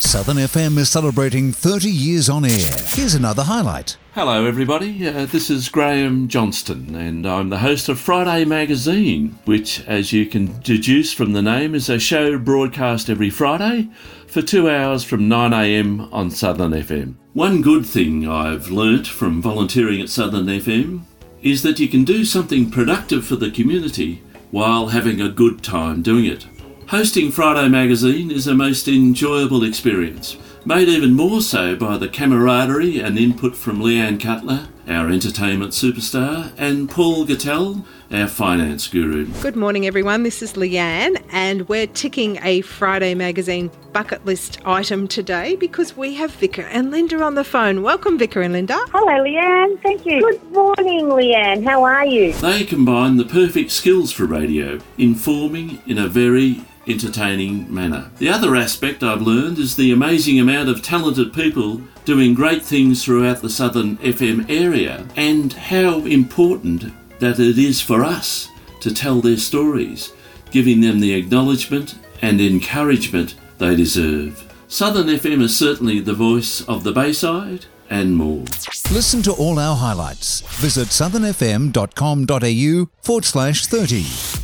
Southern FM is celebrating 30 years on air. Here's another highlight. Hello everybody, this is Graham Johnston and I'm the host of Friday Magazine, which as you can deduce from the name is a show broadcast every Friday for 2 hours from 9am on Southern FM. One good thing I've learnt from volunteering at Southern FM is that you can do something productive for the community while having a good time doing it. Hosting Friday Magazine is a most enjoyable experience, made even more so by the camaraderie and input from Leanne Cutler, our entertainment superstar, and Paul Gattell, our finance guru. Good morning everyone, this is Leanne and we're ticking a Friday Magazine bucket list item today because we have Vicar and Linda on the phone. Welcome Vicar and Linda. Hello Leanne, thank you. Good morning Leanne, how are you? They combine the perfect skills for radio, informing in a very entertaining manner. The other aspect I've learned is the amazing amount of talented people doing great things throughout the Southern FM area and how important that it is for us to tell their stories, giving them the acknowledgement and encouragement they deserve. Southern FM is certainly the voice of the Bayside and more. Listen to all our highlights. Visit southernfm.com.au/30.